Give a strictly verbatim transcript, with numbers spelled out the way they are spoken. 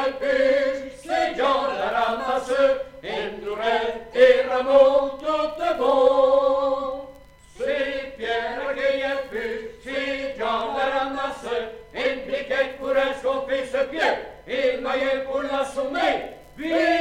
le puce, c'est Jean la ramasse, une nourette et rameau tout bon. C'est Pierre qui est puce, c'est Jean la ramasse, une briquette pour escomper ce pied, et maillet pour l'assommer. Vive